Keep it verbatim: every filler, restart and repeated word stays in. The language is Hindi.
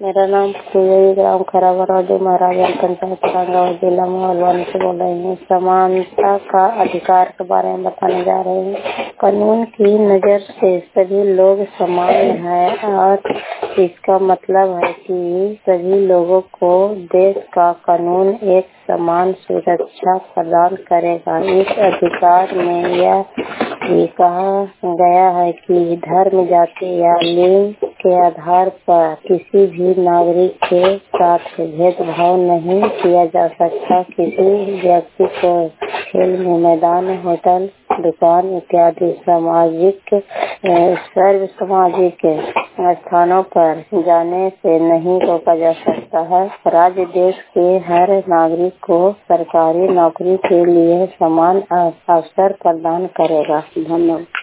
मेरा नाम पूजा ग्राम खराबरा जो महाराजा पंचायत रांगाव जिला में हल्द्वानी से बोल रही हूँ। समानता का अधिकार के बारे में बताने जा रहे हैं। कानून की नजर से सभी लोग समान हैं और इसका मतलब है कि सभी लोगों को देश का कानून एक समान सुरक्षा प्रदान करेगा। इस अधिकार में यह भी कहा गया है कि धर्म, जाति या लिंग के आधार पर किसी भी नागरिक के साथ भेदभाव नहीं किया जा सकता। किसी व्यक्ति को खेल में मैदान, होटल, दुकान इत्यादि सामाजिक सर्व सामाजिक स्थानों पर जाने से नहीं रोका जा सकता है। राज्य देश के हर नागरिक को सरकारी नौकरी के लिए समान अवसर प्रदान करेगा। धन्यवाद।